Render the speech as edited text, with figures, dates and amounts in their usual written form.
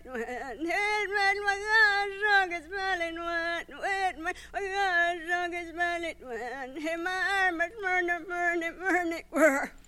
it when, it when my gosh, is smelling when, it my gosh, is smelling when, my arm is burning, burning, burning,